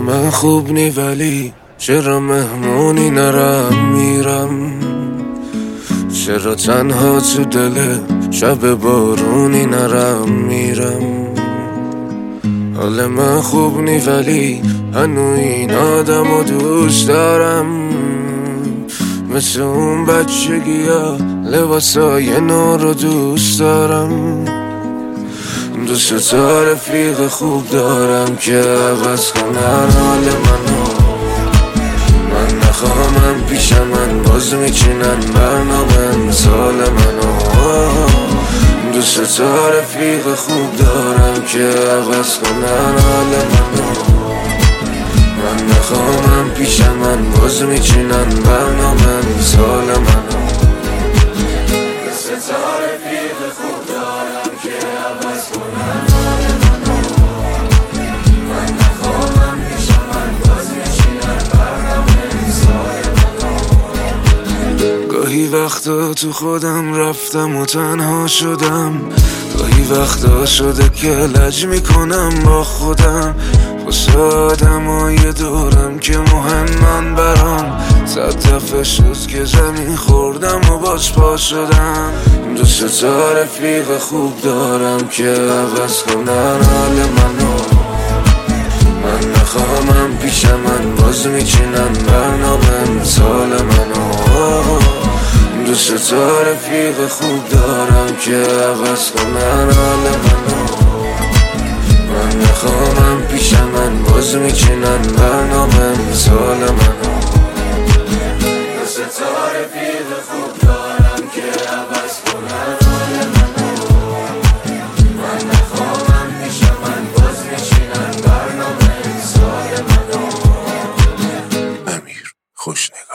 من خوب نی ولی چرا مهمونی نرم میرم، چرا تنها تو دل شب بارونی نرم میرم. حال من خوب نی ولی هنو این آدم رو دوست دارم، مثل اون بچگی ها لباسای نو رو دوست دارم. دوست تا رفیق خوب دارم که عوض کنن حال منو. من نخواهم پیش من باز میچینن برنامه مثال منو. دوست تا رفیق خوب دارم که عوض کنن حال منو. من نخواهم پیش من باز میچینن برنامه مثال منو. دوست تا رفیق خوب دارم که عوض کنن حال منو. من نخواهم پیش من باز میچینن برنامه مثال منو. گاهی وقتا تو خودم رفتم و تنها شدم، گاهی وقتا شده که لج میکنم با خودم، واسه آدمای دورم که مهمن برام. 100 دفعه شد که زمین خوردم و باز پا شدم. دوست تا رفیق خوب دارم که عوض کنن حال منو. من نخواهم پیش من باز میچینن برنامه مثال منو. دوست تا رفیق خوب دارم که عوض کنن حال منو. من نخواهم پیش من باز میچینن برنامه مثال منو. دوست تا رفیق خوب دارم که عوض کنن حال منو. من نخواهم پیش من باز میچینن برنامه مثال منو. امیر خوشنگار.